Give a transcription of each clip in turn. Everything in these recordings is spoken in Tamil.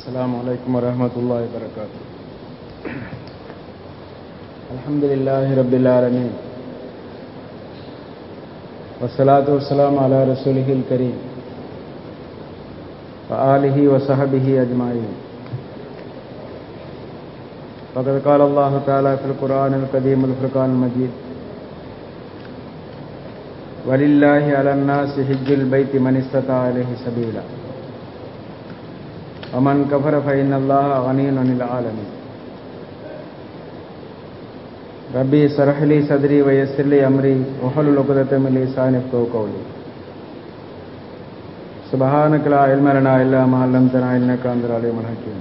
السلام عليكم ورحمة الله وبركاته. الحمد لله رب العالمين والصلاة والسلام على رسوله الكريم وآله وصحبه أجمعين. فقد قال الله تعالى في القرآن القديم والفرقان المجيد: ولله على الناس حج البيت من استطاع إليه سبيلا ومن كفر فإن الله غني عن العالمين. ربي اشرح لي صدري ويسر لي أمري واحلل عقدة من لساني يفقهوا قولي. سبحانك لا علم لنا إلا ما علمتنا إنك أنت العليم الحكيم.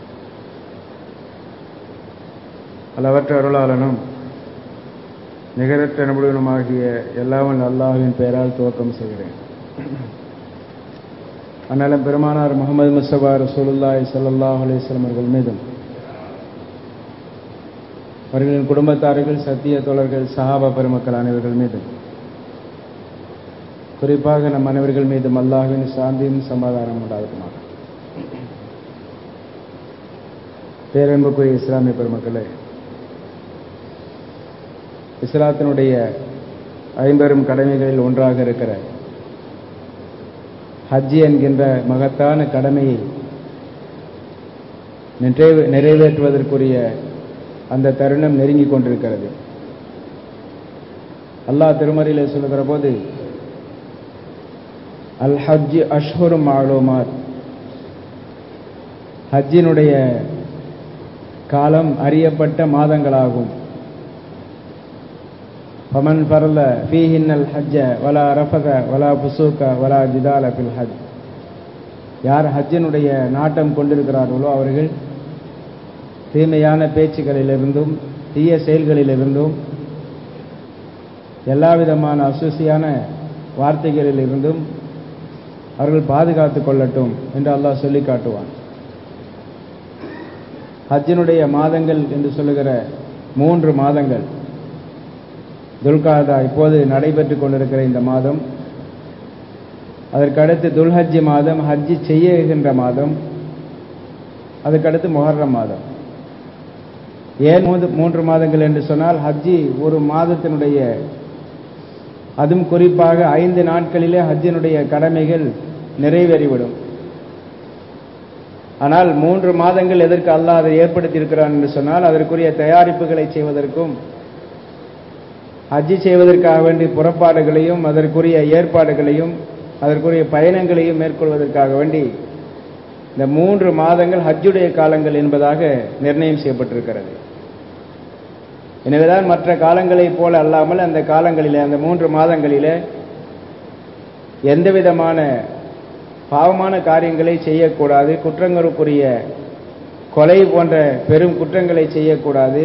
அளவற்ற அருளாளனும் நிகரற்ற நபுடனுமாகிய எல்லாவன் அல்லாஹ்வின் பெயரால் துவக்கம் செய்கிறேன். அண்ணலம் பெருமானார் முஹம்மது முஸ்தபா ரசூலுல்லாஹி ஸல்லல்லாஹு அலைஹி வஸல்லம் அவர்கள் மீதும், அவர்களின் குடும்பத்தார்கள், சத்திய தோழர்கள், சஹாபா பெருமக்கள் அனைவர்கள் மீதும், குறிப்பாக நம் அனைவர்கள் மீதும் அல்லாஹ்வின் சாந்தியும் சமாதானம் உண்டாகட்டுமாக. பேரன்புக்குரிய இஸ்லாமிய பெருமக்களே, இஸ்லாத்தினுடைய ஐம்பெரும் கடமைகளில் ஒன்றாக இருக்கிற ஹஜ்ஜி என்கின்ற மகத்தான கடமையை நிறைவேற்றுவதற்குரிய அந்த தருணம் நெருங்கிக் கொண்டிருக்கிறது. அல்லாஹ் திருமறையிலே சொல்லுகிற போது, அல் ஹஜ் அஷ்ஹுரும் மாலூமாத், ஹஜ்ஜினுடைய காலம் அறியப்பட்ட மாதங்களாகும். ஃபமன் ஃபரல ஃபீஹின்னல் ஹஜ்ஜ வலா ரஃபத வலா ஃபுசூக வலா ஜிதால ஃபில் ஹஜ், யார் ஹஜ்ஜினுடைய நாட்டம் கொண்டிருக்கிறார்களோ அவர்கள் தீமையான பேச்சுக்களிலிருந்தும் தீய செயல்களிலிருந்தும் எல்லாவிதமான அசுசியான வார்த்தைகளிலிருந்தும் அவர்கள் பாதுகாத்து கொள்ளட்டும் என்று அல்லாஹ் சொல்லி காட்டுவான். ஹஜ்ஜினுடைய மாதங்கள் என்று சொல்லுகிற 3 மாதங்கள், துல்காதா இப்போது நடைபெற்றுக் கொண்டிருக்கிற இந்த மாதம், அதற்கடுத்து துல்ஹஜ் மாதம், ஹஜ்ஜி செய்கின்ற மாதம், அதுக்கடுத்து முஹர்ரம் மாதம். ஏன் 3 மாதங்கள் என்று சொன்னால், ஹஜ்ஜி ஒரு மாதத்தினுடைய, அதுவும் குறிப்பாக 5 நாட்களிலே ஹஜ்ஜினுடைய கடமைகள் நிறைவேறிவிடும். ஆனால் 3 மாதங்கள் எதற்கு அல்லாஹ் அதை ஏற்படுத்தி இருக்கிறான் என்று சொன்னால், அதற்குரிய தயாரிப்புகளை செய்வதற்கும், ஹஜ்ஜி செய்வதற்காக வேண்டிய புறப்பாடுகளையும் அதற்குரிய ஏற்பாடுகளையும் அதற்குரிய பயணங்களையும் மேற்கொள்வதற்காக வேண்டி இந்த 3 மாதங்கள் ஹஜ்ஜுடைய காலங்கள் என்பதாக நிர்ணயம் செய்யப்பட்டிருக்கிறது. எனவேதான் மற்ற காலங்களைப் போல அல்லாமல் அந்த காலங்களிலே, அந்த 3 மாதங்களிலே எந்த விதமான பாவமான காரியங்களை செய்யக்கூடாது, குற்றங்களுக்குரிய கொலை போன்ற பெரும் குற்றங்களை செய்யக்கூடாது,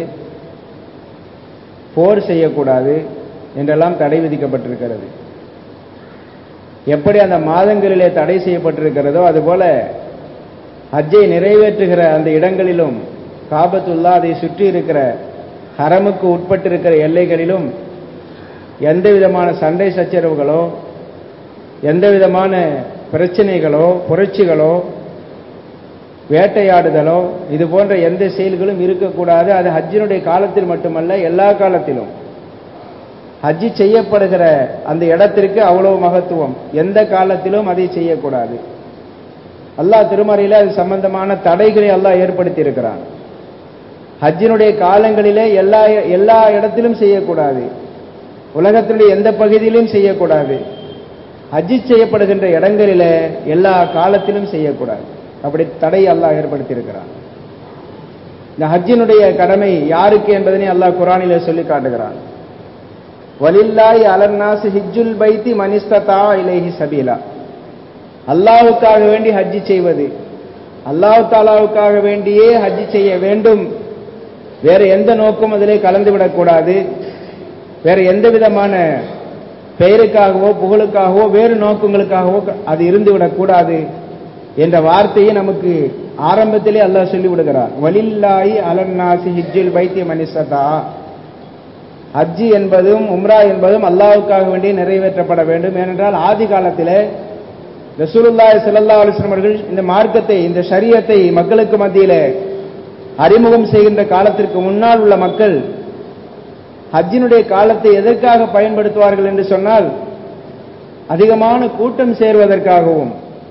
போர் செய்யக்கூடாது என்றெல்லாம் தடை விதிக்கப்பட்டிருக்கிறது. எப்படி அந்த மாதங்களிலே தடை செய்யப்பட்டிருக்கிறதோ அதுபோல ஹஜ்ஜை நிறைவேற்றுகிற அந்த இடங்களிலும், காபத்துல்லா அதை சுற்றி இருக்கிற ஹரமுக்கு உட்பட்டிருக்கிற எல்லைகளிலும் எந்த விதமான சண்டை சச்சரவுகளோ, எந்த விதமான பிரச்சனைகளோ, புரட்சிகளோ, வேட்டையாடுதலோ, இது போன்ற எந்த செயல்களும் இருக்கக்கூடாது. அது ஹஜ்ஜினுடைய காலத்தில் மட்டுமல்ல, எல்லா காலத்திலும். ஹஜ்ஜி செய்யப்படுகிற அந்த இடத்திற்கு அவ்வளவு மகத்துவம், எந்த காலத்திலும் அதை செய்யக்கூடாது. அல்லாஹ் திருமறையிலே அது சம்பந்தமான தடைகளை அல்லாஹ் ஏற்படுத்தி இருக்கிறான். ஹஜ்ஜினுடைய காலங்களிலே எல்லா இடத்திலும் செய்யக்கூடாது, உலகத்தினுடைய எந்த பகுதியிலும் செய்யக்கூடாது. ஹஜ்ஜி செய்யப்படுகின்ற இடங்களிலே எல்லா காலத்திலும் செய்யக்கூடாது. அப்படி தடை அல்லாஹ் ஏற்படுத்தி இருக்கிறான். இந்த ஹஜ்ஜினுடைய கடமை யாருக்கு என்பதனை அல்லாஹ் குர்ஆனிலே சொல்லி காட்டுகிறான். வலில்லாஹி அலன்னாஸ் ஹிஜ்ஜுல் பைத்தி மன் இஸ்ததா இலைஹி சபீலா, அல்லாஹ்வுக்காக வேண்டி ஹஜ்ஜி செய்வது, அல்லாஹ் தஆலாவுக்காக வேண்டியே ஹஜ்ஜி செய்ய வேண்டும். வேற எந்த நோக்கம் அதிலே கலந்துவிடக்கூடாது. வேற எந்த விதமான பெயருக்காகவோ புகழுக்காகவோ வேறு நோக்கங்களுக்காகவோ அது இருந்துவிடக்கூடாது என்ற வார்த்தையை நமக்கு ஆரம்பத்திலே அல்லாஹ் சொல்லி விடுகிறார். வலில்லாஹி அலன்னாசி ஹிஜ்ஜுல் பைத்தி மன் இஸ்ததா, ஹஜ்ஜி என்பதும் உம்ரா என்பதும் அல்லாஹ்வுக்காக வேண்டி நிறைவேற்றப்பட வேண்டும். ஏனென்றால் ஆதி காலத்திலே ரசூலுல்லாஹி ஸல்லல்லாஹு அலைஹி வஸல்லம் அவர்கள் இந்த மார்க்கத்தை, இந்த ஷரியத்தை மக்களுக்கு மத்தியிலே அறிமுகம் செய்கின்ற காலத்திற்கு முன்னால் உள்ள மக்கள் ஹஜ்ஜினுடைய காலத்தை எதற்காக பயன்படுத்துவார்கள் என்று சொன்னால், அதிகமான கூட்டம் சேர்வதற்காகவும்,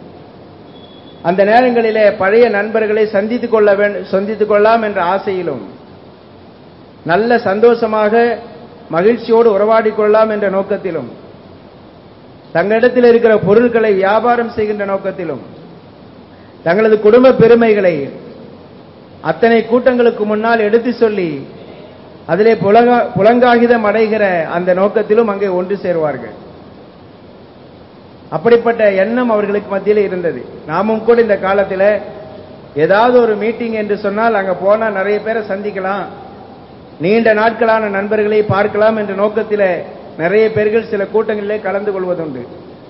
அந்த நேரங்களிலே பழைய நண்பர்களை சந்தித்துக் கொள்ளலாம் என்ற ஆசையிலும், நல்ல சந்தோஷமாக மகிழ்ச்சியோடு உறவாடிக் கொள்ளலாம் என்ற நோக்கத்திலும், தங்களிடத்தில் இருக்கிற பொருட்களை வியாபாரம் செய்கின்ற நோக்கத்திலும், தங்களது குடும்ப பெருமைகளை அத்தனை கூட்டங்களுக்கு முன்னால் எடுத்து சொல்லி அதிலே புலங்காகிதம் அடைகிற அந்த நோக்கத்திலும் அங்கே ஒன்று சேருவார்கள். அப்படிப்பட்ட எண்ணம் அவர்களுக்கு மத்தியில் இருந்தது. நாமும் கூட இந்த காலத்தில் ஏதாவது ஒரு மீட்டிங் என்று சொன்னால் அங்கே போனால் நிறைய பேரை சந்திக்கலாம், நீண்ட நாட்களான நண்பர்களை பார்க்கலாம் என்ற நோக்கத்தில் நிறைய பேர்கள் சில கூட்டங்களிலே கலந்து கொள்வதுண்டு.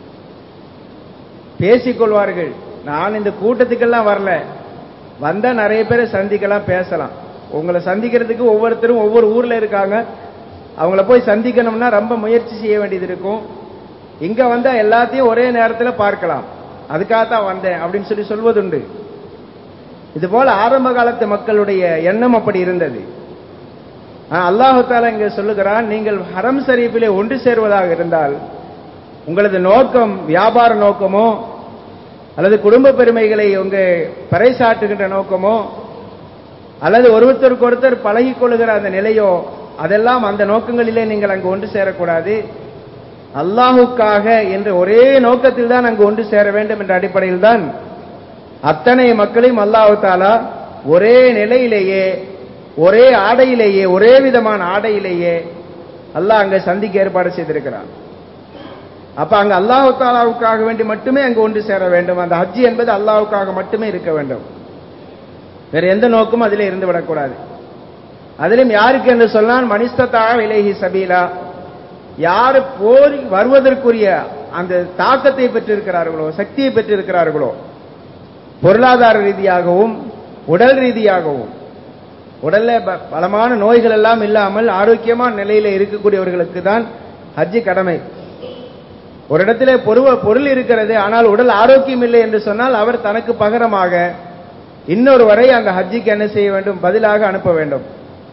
பேசிக்கொள்வார்கள், நான் இந்த கூட்டத்துக்கெல்லாம் வரல, வந்தா நிறைய பேரை சந்திக்கலாம், பேசலாம். உங்களை சந்திக்கிறதுக்கு ஒவ்வொருத்தரும் ஒவ்வொரு ஊர்ல இருக்காங்க, அவங்கள போய் சந்திக்கணும்னா ரொம்ப முயற்சி செய்ய வேண்டியது இருக்கும். இங்க வந்தா எல்லாத்தையும் ஒரே நேரத்தில் பார்க்கலாம், அதுக்காகத்தான் வந்தேன் அப்படின்னு சொல்லி சொல்வதுண்டு. இது போல ஆரம்ப காலத்து மக்களுடைய எண்ணம் அப்படி இருந்தது. அல்லாஹ் தஆலா இங்கே சொல்லுகிறான், நீங்கள் ஹரம் ஷரீஃபிலே ஒன்று சேருவதாக இருந்தால் உங்களது நோக்கம் வியாபார நோக்கமோ அல்லது குடும்ப பெருமைகளை உங்க பறைசாற்றுகின்ற நோக்கமோ அல்லது ஒருத்தருக்கு ஒருத்தர் பழகிக் கொள்ளுகிற அந்த நிலையோ, அதெல்லாம் அந்த நோக்கங்களிலே நீங்கள் அங்கு ஒன்று சேரக்கூடாது. அல்லாஹுக்காக என்ற ஒரே நோக்கத்தில் தான் அங்கு ஒன்று சேர வேண்டும் என்ற அடிப்படையில் தான் அத்தனை மக்களையும் அல்லாஹ் தஆலா ஒரே நிலையிலேயே, ஒரே ஆடையிலேயே, ஒரே விதமான ஆடையிலேயே அல்லாஹ் அங்க சந்திக்க ஏற்பாடு செய்திருக்கிறான். அப்ப அங்க அல்லாஹ் தஆலாவுக்காக வேண்டி மட்டுமே அங்கு ஒன்று சேர வேண்டும். அந்த ஹஜ் என்பது அல்லாஹ்வுக்காக மட்டுமே இருக்க வேண்டும், வேற எந்த நோக்கமும் அதிலே இருந்து விடக்கூடாது. அதிலும் யாருக்கு என்று சொன்னால், மனிஸ்ததா இலைஹி சபீலா, யார் போர் வருவதற்குரிய அந்த தாக்கத்தை பெற்றிருக்கிறார்களோ, சக்தியை பெற்றிருக்கிறார்களோ, பொருளாதார ரீதியாகவும் உடல் ரீதியாகவும், உடல்ல பலமான நோய்கள் எல்லாம் இல்லாமல் ஆரோக்கியமான நிலையில இருக்கக்கூடியவர்களுக்கு தான் ஹஜ்ஜி கடமை. ஒரு இடத்திலே பொருள் இருக்கிறது, ஆனால் உடல் ஆரோக்கியம் இல்லை என்று சொன்னால் அவர் தனக்கு பகரமாக இன்னொருவரை அந்த ஹஜ்ஜிக்கு என்ன செய்ய வேண்டும், பதிலாக அனுப்ப வேண்டும்.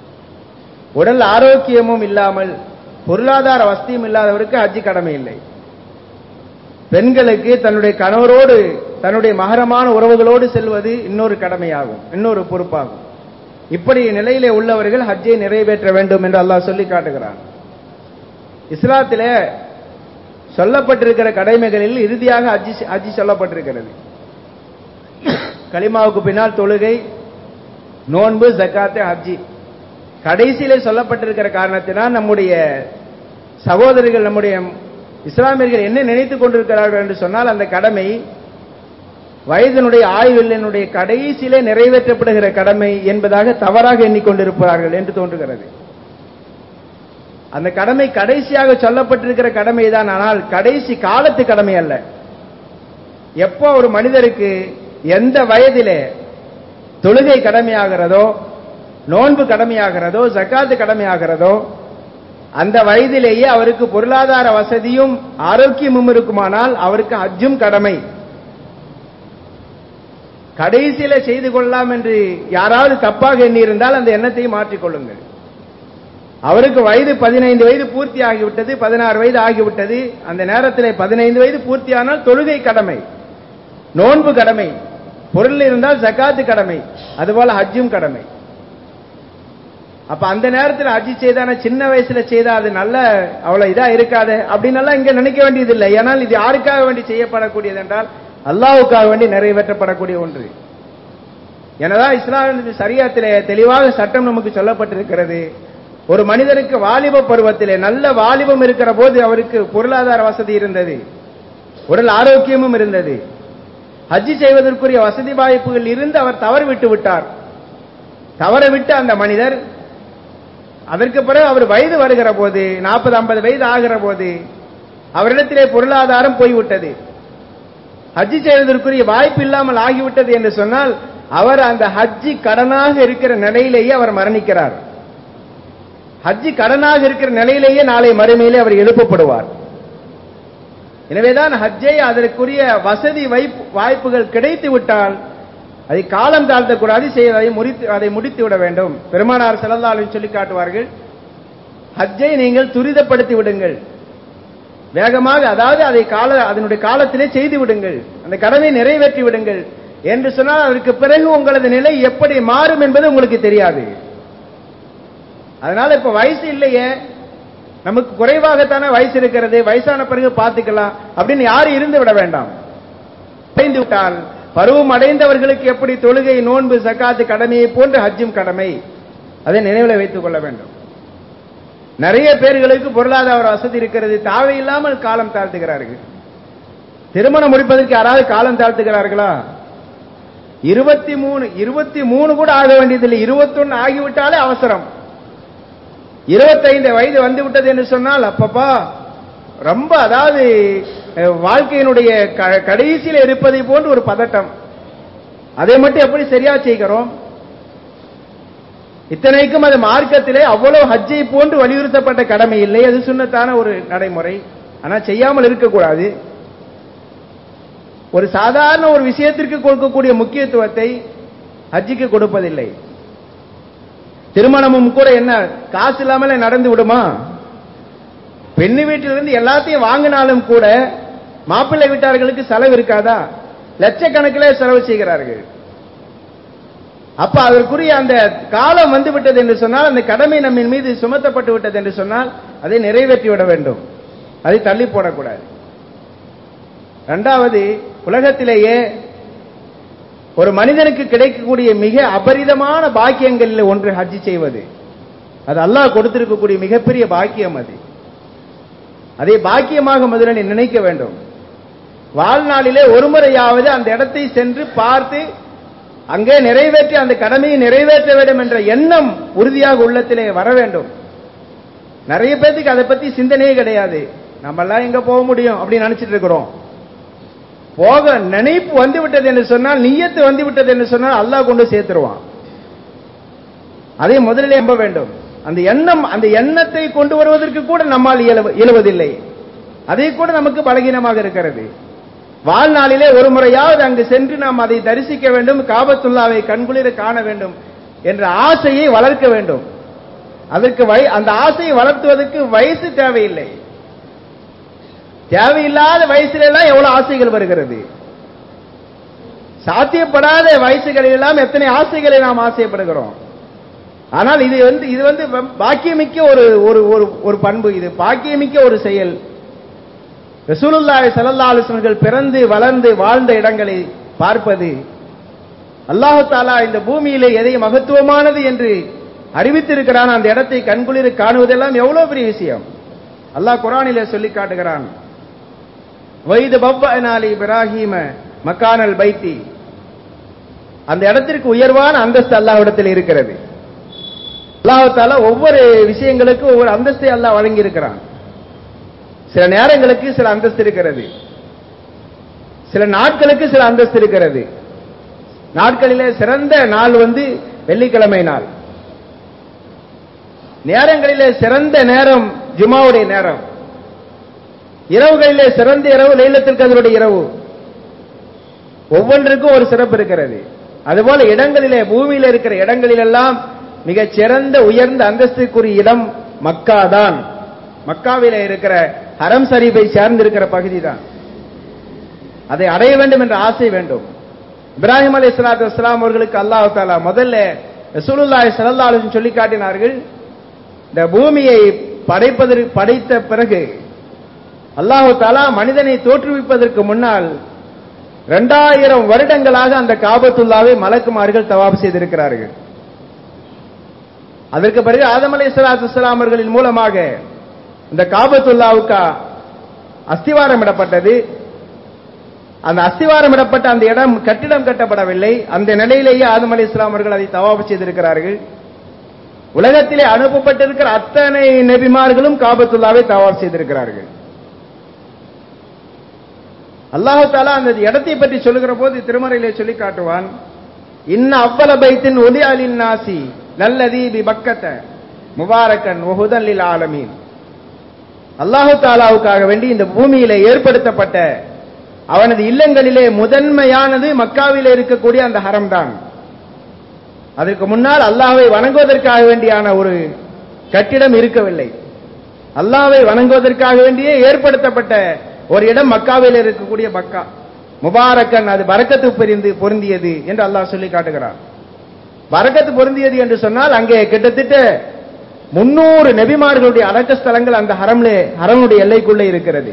உடல் ஆரோக்கியமும் இல்லாமல் பொருளாதார வசதியும் இல்லாதவருக்கு ஹஜ்ஜி கடமை இல்லை. பெண்களுக்கு தன்னுடைய கணவரோடு தன்னுடைய மகரமான உறவுகளோடு செல்வது இன்னொரு கடமையாகும், இன்னொரு பொறுப்பாகும். இப்படி நிலையிலே உள்ளவர்கள் ஹஜ்ஜை நிறைவேற்ற வேண்டும் என்று அல்லாஹ் சொல்லி காட்டுகிறான். இஸ்லாத்திலே சொல்லப்பட்டிருக்கிற கடமைகளில் இறுதியாக ஹஜ்ஜி சொல்லப்பட்டிருக்கிறது. கலிமாவுக்கு பின்னால் தொழுகை, நோன்பு, ஜக்காத்து, ஹஜ்ஜி கடைசியிலே சொல்லப்பட்டிருக்கிற காரணத்தினால் நம்முடைய சகோதரர்கள், நம்முடைய இஸ்லாமியர்கள் என்ன நினைத்துக் கொண்டிருக்கிறார்கள் என்று சொன்னால், அந்த கடமை வயதினுடைய ஆயுளினுடைய கடைசியிலே நிறைவேற்றப்படுகிற கடமை என்பதாக தவறாக எண்ணிக்கொண்டிருப்பார்கள் என்று தோன்றுகிறது. அந்த கடமை கடைசியாக சொல்லப்பட்டிருக்கிற கடமை தான், ஆனால் கடைசி காலத்து கடமை அல்ல. எப்போ ஒரு மனிதருக்கு எந்த வயதிலே தொழுகை கடமையாகிறதோ, நோன்பு கடமையாகிறதோ, ஜக்காத்து கடமையாகிறதோ, அந்த வயதிலேயே அவருக்கு பொருளாதார வசதியும் ஆரோக்கியமும் இருக்குமானால் அவருக்கு ஹஜ்ஜும் கடமை. கடைசியில செய்து கொள்ளலாம் என்று யாராவது தப்பாக எண்ணி இருந்தால் அந்த எண்ணத்தை மாற்றிக்கொள்ளுங்கள். அவருக்கு வயது 15 வயது பூர்த்தி ஆகிவிட்டது, 16 வயது ஆகிவிட்டது, அந்த நேரத்தில் 15 வயது பூர்த்தியானால் தொழுகை கடமை, நோன்பு கடமை, பொருள் இருந்தால் ஜக்காத்து கடமை, அதுபோல ஹஜ்ஜும் கடமை. அப்ப அந்த நேரத்தில் ஹஜ்ஜி செய்தான சின்ன வயசுல செய்தா அது நல்ல அவ்வளவு இதா இருக்காது அப்படின்னு இங்க நினைக்க வேண்டியதில்லை. ஏனால் இது யாருக்காக வேண்டி செய்யப்படக்கூடியது என்றால் அல்லாஹ்வுக்காக வேண்டி நிறைவேற்றப்படக்கூடிய ஒன்று. எனதான் இஸ்லாமிய ஷரியத்திலே தெளிவாக சட்டம் நமக்கு சொல்லப்பட்டிருக்கிறது. ஒரு மனிதருக்கு வாலிப பருவத்திலே நல்ல வாலிபம் இருக்கிற போது அவருக்கு பொருளாதார வசதி இருந்தது, உடல் ஆரோக்கியமும் இருந்தது, ஹஜ்ஜி செய்வதற்குரிய வசதி வாய்ப்புகள் இருந்து அவர் தவறு விட்டு விட்டார். தவற விட்டு அந்த மனிதர் அதற்கு பிறகு அவர் வயது வருகிற போது, 40-50 வயது ஆகிற போது அவரிடத்திலே பொருளாதாரம் போய்விட்டது, ஹஜ்ஜி செய்வதற்குரிய வாய்ப்பு இல்லாமல் ஆகிவிட்டது என்று சொன்னால் அவர் அந்த ஹஜ்ஜி கடனாக இருக்கிற நிலையிலேயே அவர் மரணிக்கிறார். ஹஜ்ஜி கடனாக இருக்கிற நிலையிலேயே நாளை மறுமையிலே அவர் எழுப்பப்படுவார். எனவேதான் ஹஜ்ஜை அதற்குரிய வசதி வாய்ப்புகள் கிடைத்து விட்டால் அதை காலம் தாழ்த்தக்கூடாது, அதை முடித்து விட வேண்டும். பெருமானார் ஸல்லல்லாஹு அலைஹி சொல்லி காட்டுவார்கள், ஹஜ்ஜை நீங்கள் துரிதப்படுத்தி விடுங்கள், வேகமாக, அதாவது அதனுடைய காலத்திலே செய்து விடுங்கள், அந்த கடமை நிறைவேற்றி விடுங்கள் என்று சொன்னால் அதற்கு பிறகு உங்களது நிலை எப்படி மாறும் என்பது உங்களுக்கு தெரியாது. அதனால இப்ப வயசு இல்லையே, நமக்கு குறைவாகத்தானே வயசு இருக்கிறது, வயசான பிறகு பார்த்துக்கலாம் அப்படின்னு யாரும் இருந்து விட வேண்டாம். அடைந்து விட்டால் பருவம் அடைந்தவர்களுக்கு எப்படி தொழுகை, நோன்பு, ஜக்காத்து கடமையை போன்ற ஹஜ்ஜும் கடமை, அதை நினைவில் வைத்துக் கொள்ள வேண்டும். நிறைய பேர்களுக்கு பொருளாதார வசதி இருக்கிறது, தேவையில்லாமல் காலம் தாழ்த்துகிறார்கள். திருமணம் முடிப்பதற்கு யாராவது காலம் தாழ்த்துகிறார்களா? 23 கூட ஆக வேண்டியதில்லை, 21 ஆகிவிட்டாலே அவசரம். 25 வயது வந்து விட்டது என்று சொன்னால் அப்பப்பா ரொம்ப, அதாவது வாழ்க்கையினுடைய கடைசியில் இருப்பதை போன்று ஒரு பதட்டம். அதை மட்டும் எப்படி சரியா செய்கிறோம்? இத்தனைக்கும் அது மார்க்கத்திலே அவ்வளவு ஹஜ்ஜை போன்று வலியுறுத்தப்பட்ட கடமை இல்லை, அது சுன்னத்தான ஒரு நடைமுறை. ஆனா செய்யாமல் இருக்கக்கூடாது. ஒரு சாதாரண ஒரு விஷயத்திற்கு கொடுக்கக்கூடிய முக்கியத்துவத்தை ஹஜ்ஜுக்கு கொடுப்பதில்லை. திருமணமும் கூட என்ன காசு இல்லாமல நடந்து விடுமா? பெண்ணு வீட்டிலிருந்து எல்லாத்தையும் வாங்கினாலும் கூட மாப்பிள்ளை வீட்டார்களுக்கு செலவு இருக்காதா? லட்சக்கணக்கிலே செலவு செய்கிறார்கள். அப்ப அதற்குரிய அந்த காலம் வந்து விட்டது என்று சொன்னால், அந்த கடமை நம்மின் மீது சுமத்தப்பட்டு விட்டது என்று சொன்னால் அதை நிறைவேற்றி விட வேண்டும், அதை தள்ளி போடக்கூடாது. இரண்டாவது, உலகத்திலேயே ஒரு மனிதனுக்கு கிடைக்கக்கூடிய மிக அபரிதமான பாக்கியங்களில் ஒன்று ஹஜ் செய்வது. அது அல்லாஹ் கொடுத்திருக்கக்கூடிய மிகப்பெரிய பாக்கியம். அதை பாக்கியமாக முதலில் நினைக்க வேண்டும். வாழ்நாளிலே ஒருமுறையாவது அந்த இடத்தை சென்று பார்த்து அங்கே நிறைவேற்றி அந்த கடமையை நிறைவேற்ற வேண்டும் என்ற எண்ணம் உறுதியாக உள்ளத்திலே வர வேண்டும். நிறைய பேருக்கு அதை பத்தி சிந்தனையே கிடையாது. நம்ம எல்லாம் எங்க போக முடியும் அப்படின்னு நினைச்சிட்டு இருக்கிறோம். போக நினைப்பு வந்து விட்டது என்று சொன்னால், நியத்து வந்து விட்டது என்று சொன்னால் அல்லாஹ் கொண்டு சேர்த்துருவான். அதை முதலிலே நம்ப வேண்டும். அந்த எண்ணத்தை கொண்டு வருவதற்கு கூட நம்மால் இயலுவதில்லை. அதை கூட நமக்கு பலகீனமாக இருக்கிறது. வாழ்நாளிலே ஒரு முறையாவது அங்கு சென்று நாம் அதை தரிசிக்க வேண்டும், காபத்துல்லாவை கண்குளிர காண வேண்டும் என்ற ஆசையை வளர்க்க வேண்டும். அதற்கு அந்த ஆசையை வளர்த்துவதற்கு வயசு தேவையில்லை. தேவையில்லாத வயசுல எவ்வளவு ஆசைகள் வருகிறது. சாத்தியப்படாத வயசுகளில் எல்லாம் எத்தனை ஆசைகளை நாம் ஆசைப்படுகிறோம். ஆனால் இது வந்து பாக்கியமிக்க ஒரு பண்பு, இது பாக்கியமிக்க ஒரு செயல். ரசூலுல்லாஹி ஸல்லல்லாஹு அலைஹி வஸல்லம் பிறந்து வளர்ந்து வாழ்ந்த இடங்களை பார்ப்பது, அல்லாஹ் தஆலா இந்த பூமியிலே எதை மகத்துவமானது என்று அறிவித்திருக்கிறான், அந்த இடத்தை கண்குளிர காணுவதெல்லாம் எவ்வளவு பெரிய விஷயம். அல்லாஹ் குர்ஆனிலே சொல்லி காட்டுகிறான், வைது பவ்வஅனா லி இப்ராஹீம மக்கானல் பைத்தி. அந்த இடத்திற்கு உயர்வான அந்தஸ்து அல்லாஹ்விடத்தில் இருக்கிறது. அல்லாஹ் தஆலா ஒவ்வொரு விஷயங்களுக்கும் ஒவ்வொரு அந்தஸ்தை அல்லாஹ் வழங்கி இருக்கிறான். சில நேரங்களுக்கு சில அந்தஸ்து இருக்கிறது, சில நாட்களுக்கு சில அந்தஸ்து இருக்கிறது. நாட்களிலே சிறந்த நாள் வெள்ளிக்கிழமை நாள். நேரங்களிலே சிறந்த நேரம் ஜுமாவுடைய நேரம். இரவுகளிலே சிறந்த இரவு லைலத்துல் கத்ருடைய இரவு. ஒவ்வொன்றுக்கும் ஒரு சிறப்பு இருக்கிறது. அதுபோல இடங்களிலே, பூமியில இருக்கிற இடங்களிலெல்லாம் மிகச் சிறந்த உயர்ந்த அந்தஸ்துக்குரிய இடம் மக்கா தான். மக்காவிலே இருக்கிற ஹரம் ஷரீஃபை சேர்ந்திருக்கிற பகுதி தான். அதை அடைய வேண்டும் என்ற ஆசை வேண்டும். இப்ராஹிம் அலைஹிஸ்ஸலாத்து வஸ்ஸலாம் அவர்களுக்கு அல்லாஹ் தஆலா முதல்ல ரசூலுல்லாஹி ஸல்லல்லாஹு அலைஹி வஸல்லம் சொல்லி காட்டினார்கள், இந்த பூமியை படைத்த பிறகு அல்லாஹ் தஆலா மனிதனை தோற்றுவிப்பதற்கு முன்னால் 2000 வருடங்களாக அந்த காபத்துல்லாவை மலக்குமார்கள் தவாப் செய்திருக்கிறார்கள். அதற்கு பிறகு ஆதம் அலைஹிஸ்ஸலாத்து வஸ்ஸலாம் அவர்களின் மூலமாக இந்த காபத்துல்லாவுக்கு அஸ்திவாரம் இடப்பட்டது. அந்த அஸ்திவாரம் இடப்பட்ட அந்த இடம் கட்டிடம் கட்டப்படவில்லை. அந்த நிலையிலேயே ஆதம் அலைஹிஸ்ஸலாம் அவர்கள் அதை தவாப் செய்திருக்கிறார்கள். உலகத்திலே அனுப்பப்பட்டிருக்கிற அத்தனை நபிமார்களும் காபத்துல்லாவை தவாப் செய்திருக்கிறார்கள். அல்லாஹ் தஆலா அந்த இடத்தை பற்றி சொல்லுகிற போது திருமறையிலே சொல்லி காட்டுவான், இன்ன அவ்வல பைத்தின் ஒலி அலின் நாசி லல்லதி பி பக்கத முபாரக்கன் வஹுதன் லில் ஆலமீன். அல்லாஹு தாலாவுக்காக வேண்டி இந்த பூமியிலே ஏற்படுத்தப்பட்ட அவனது இல்லங்களிலே முதன்மையானது மக்காவிலே இருக்கக்கூடிய அந்த ஹரம் தான். அதற்கு முன்னால் அல்லாஹ்வை வணங்குவதற்காக வேண்டியான ஒரு கட்டிடம் இருக்கவில்லை. அல்லாஹ்வை வணங்குவதற்காக வேண்டியே ஏற்படுத்தப்பட்ட ஒரு இடம் மக்காவில் இருக்கக்கூடிய மக்கா. முபாரக்கன், அது பரக்கத்து பொருந்தியது என்று அல்லாஹ் சொல்லி காட்டுகிறார். பரக்கத்து பொருந்தியது என்று சொன்னால் அங்கே கிட்டத்தட்ட 300 நபிமார்களுடைய அடக்க ஸ்தலங்கள் அந்த ஹரமுடைய எல்லைக்குள்ளே இருக்கிறது.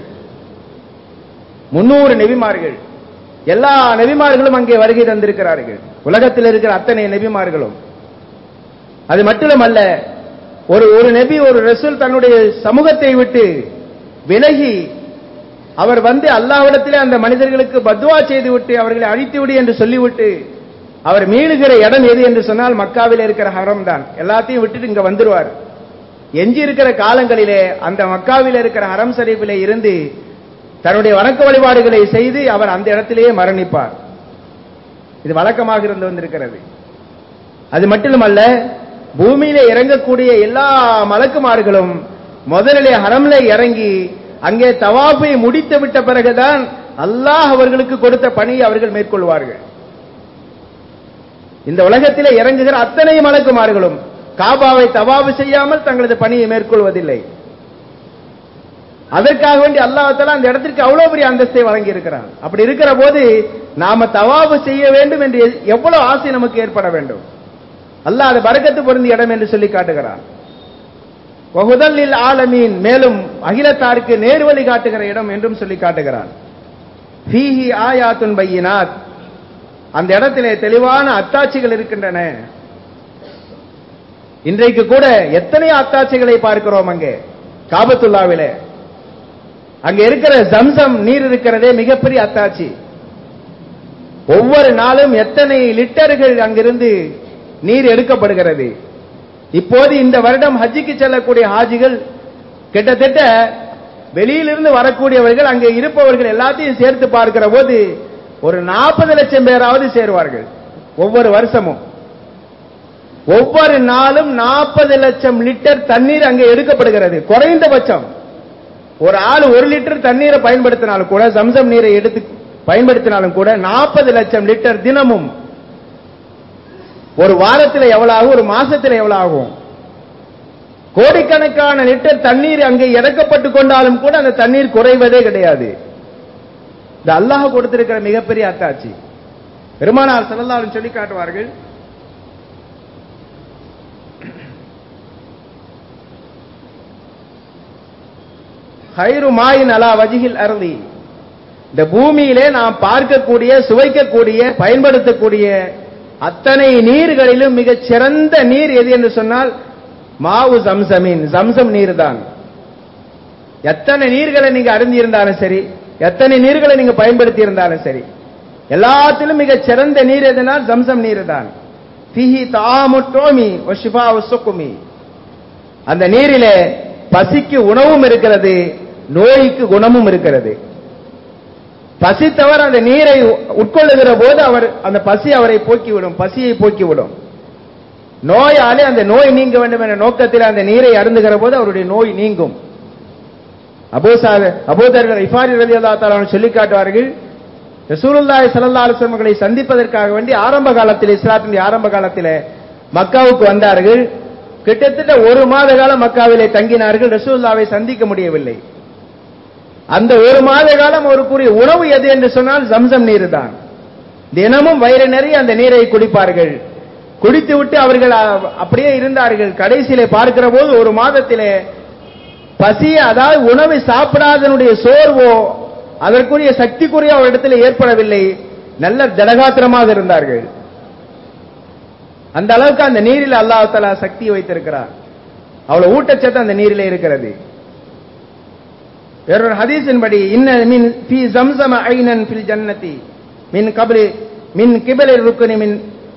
300 நபிமார்கள், எல்லா நபிமார்களும் அங்கே வருகை தந்திருக்கிறார்கள். உலகத்தில் இருக்கிற அத்தனை நபிமார்களும். அது மட்டுமல்ல, ஒரு நபி, ஒரு ரசூல் தன்னுடைய சமூகத்தை விட்டு விலகி அவர் வந்து அல்லாஹ்விடத்திலே அந்த மனிதர்களுக்கு பத்வா செய்து விட்டு அவர்களை அழித்து விடு என்று சொல்லிவிட்டு அவர் மீளுகிற இடம் எது என்று சொன்னால் மக்காவில் இருக்கிற ஹரம் தான். எல்லாத்தையும் விட்டுட்டு இங்க வந்துருவார். எஞ்சி இருக்கிற காலங்களிலே அந்த மக்காவில் இருக்கிற ஹரம் ஷரீஃபிலே இருந்து தன்னுடைய வணக்க வழிபாடுகளை செய்து அவர் அந்த இடத்திலேயே மரணிப்பார். இது வழக்கமாக இருந்து வந்திருக்கிறது. அது மட்டுமல்ல, பூமியிலே இறங்கக்கூடிய எல்லா மலக்குமார்களும் முதலிலே ஹரம்ல இறங்கி அங்கே தவாஃபை முடித்து விட்ட பிறகுதான் அல்லாஹ் அவர்களுக்கு கொடுத்த பணியை அவர்கள் மேற்கொள்வார்கள். இந்த உலகத்திலே இறங்குகிற அத்தனை மலக்குமார்களும் காபாவை தவாஃப் செய்யாமல் தங்களது பணியை மேற்கொள்வதில்லை. அதற்காக வேண்டி அல்லாஹ் தஆலா அந்த இடத்திற்கு அவ்வளவு பெரிய அந்தஸ்தை வழங்கி இருக்கிறான். அப்படி இருக்கிற போது நாம தவாஃப் செய்ய வேண்டும் என்று எவ்வளவு ஆசை நமக்கு ஏற்பட வேண்டும். அல்லாஹ் அது பரக்கத்து பொருந்திய இடம் என்று சொல்லி காட்டுகிறான். வஹுதல்லில் ஆலமீன், மேலும் அகிலத்தாருக்கு நேர்வழி காட்டுகிற இடம் என்றும் சொல்லி காட்டுகிறான். ஃபீஹி ஆயாத்துன் பையினாத், அந்த இடத்திலே தெளிவான அத்தாட்சிகள் இருக்கின்றன. இன்றைக்கு கூட எத்தனை அத்தாட்சிகளை பார்க்கிறோம் அங்கே காபத்துல்லாவிலே. அங்கே இருக்கிற ஜம்சம் நீர் இருக்கிறதே மிகப்பெரிய அத்தாட்சி. ஒவ்வொரு நாளும் எத்தனை லிட்டர்கள் அங்கிருந்து நீர் எடுக்கப்படுகிறது. இப்போது இந்த வருடம் ஹஜ்ஜிக்கு செல்லக்கூடிய ஹாஜிகள் கிட்டத்தட்ட வெளியிலிருந்து வரக்கூடியவர்கள் அங்கே இருப்பவர்கள் எல்லாத்தையும் சேர்த்து பார்க்கிற போது ஒரு 40 லட்சம் பேராவது சேருவார்கள். ஒவ்வொரு வருஷமும் ஒவ்வொரு நாளும் 40 லட்சம் லிட்டர் தண்ணீர் அங்கே எடுக்கப்படுகிறது. குறைந்தபட்சம் ஒரு ஆள் 1 லிட்டர் தண்ணீரை பயன்படுத்தினாலும் கூட, ஜம்சம் நீரை எடுத்து பயன்படுத்தினாலும் கூட 40 லட்சம் லிட்டர் தினமும். ஒரு வாரத்தில் எவ்வளவு ஆகும், ஒரு மாசத்தில் எவ்வளவு ஆகும்? கோடிக்கணக்கான லிட்டர் தண்ணீர் அங்கே இறக்கப்பட்டு கொண்டாலும் கூட அந்த தண்ணீர் குறைவதே கிடையாது. இந்த அல்லாஹ் கொடுத்திருக்கிற மிகப்பெரிய அத்தாட்சி. பெருமானார் ஸல்லல்லாஹு அலைஹி சொல்லி காட்டுவார்கள், ஹைரு மாயின் அலா வஜிஹில் அர்தி, இந்த பூமியிலே நாம் பார்க்கக்கூடிய, சுவைக்கக்கூடிய, பயன்படுத்தக்கூடிய அத்தனை நீர்களிலும் மிகச் சிறந்த நீர் எது என்று சொன்னால் மாவு ஜம்சமின், ஜம்சம் நீர் தான். எத்தனை நீர்களை நீங்க அருந்தி இருந்தாலும் சரி, எத்தனை நீர்களை நீங்க பயன்படுத்தி இருந்தாலும் சரி, எல்லாத்திலும் மிகச் சிறந்த நீர் எதுனால் ஜம்சம் நீர் தான். ஃபீஹி தஆமு தோமி வ ஷிஃபாஉ ஸுக்மி, அந்த நீரிலே பசிக்கு உணவும் இருக்கிறது, நோய்க்கு குணமும் இருக்கிறது. பசித்தவர் அந்த நீரை உட்கொள்ளுகிற போது அவர் அந்த பசி அவரை போக்கிவிடும், பசியை போக்கிவிடும். நோயாலே அந்த நோய் நீங்க வேண்டும் என்ற நோக்கத்தில் அந்த நீரை அருந்துகிற போது அவருடைய நோய் நீங்கும். அபூதர் இஃபாரி ரலியல்லாஹு தஆலா சொல்லி காட்டுவார்கள், ரசூலுல்லாஹி ஸல்லல்லாஹு அலைஹி வஸல்லம் அவர்களை சந்திப்பதற்காக வேண்டி ஆரம்ப காலத்தில், இஸ்லாத்தின் ஆரம்ப காலத்தில் மக்காவுக்கு வந்தார்கள். கிட்டத்தட்ட 1 மாத காலம் மக்காவிலே தங்கினார்கள். ரசூலுல்லாஹை சந்திக்க முடியவில்லை. அந்த 1 மாத காலம் அவருக்குரிய உணவு எது என்று சொன்னால் ஜம்சம் நீர் தான். தினமும் வயிறு நிறைய அந்த நீரை குடிப்பார்கள். குடித்து விட்டு அவர்கள் அப்படியே இருந்தார்கள். கடைசியிலே பார்க்கிற போது 1 மாதத்திலே பசி, அதாவது உணவை சாப்பிடாதனுடைய சோர்வோ அதற்குரிய சக்திக்குரிய அவரிடத்தில் ஏற்படவில்லை. நல்ல திடகாத்திரமாக இருந்தார்கள். அந்த அளவுக்கு அந்த நீரில் அல்லாஹ் தஆலா சக்தி வைத்திருக்கிறார். அவ்வளவு ஊட்டச்சத்து அந்த நீரிலே இருக்கிறது. வேறொரு ஹதீஸின்படி, இன்ன மின் ஃபீ ஜம்ஸம ஐனன் ஃபில் ஜன்னதி மின் கப்லி மின் கிபலி ருக்னி மின்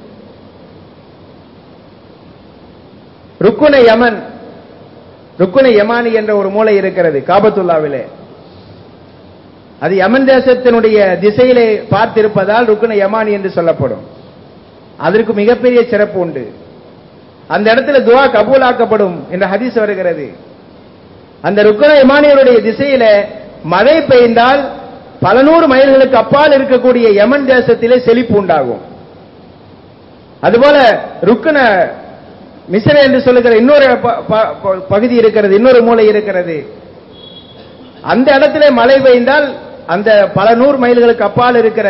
ருக்குனை யமன், ருக்குனை யமானி என்ற ஒரு மூலை இருக்கிறது காபத்துல்லாவிலே. அது யமன் தேசத்தினுடைய திசையிலே பார்த்திருப்பதால் ருக்குனை யமானி என்று சொல்லப்படும். அதற்கு மிகப்பெரிய சிறப்பு உண்டு. அந்த இடத்துல துஆ கபூலாக்கப்படும் என்ற ஹதீஸ் வருகிறது. அந்த ருக்ன யமானியருடைய திசையில மழை பெய்ந்தால் பல நூறு மைல்களுக்கு அப்பால் இருக்கக்கூடிய யமன் தேசத்திலே செழிப்பு உண்டாகும். அதுபோல ருக்ன மிஸ்ர என்று சொல்லுகிற இன்னொரு பகுதி இருக்கிறது, இன்னொரு மூலை இருக்கிறது. அந்த இடத்திலே மழை பெய்ந்தால் அந்த பல நூறு மைல்களுக்கு அப்பால் இருக்கிற